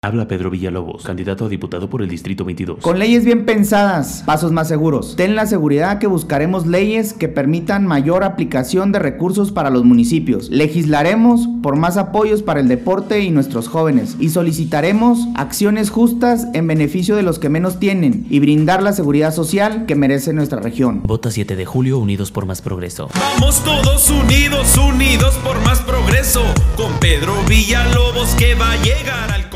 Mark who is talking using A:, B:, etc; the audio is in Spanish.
A: Habla Pedro Villalobos, candidato a diputado por el Distrito 22.
B: Con leyes bien pensadas, pasos más seguros. Ten la seguridad que buscaremos leyes que permitan mayor aplicación de recursos para los municipios. Legislaremos por más apoyos para el deporte y nuestros jóvenes. Y solicitaremos acciones justas en beneficio de los que menos tienen y brindar la seguridad social que merece nuestra región.
A: Vota 7 de julio, Unidos por Más Progreso.
C: Vamos todos unidos, unidos por más progreso. Con Pedro Villalobos que va a llegar al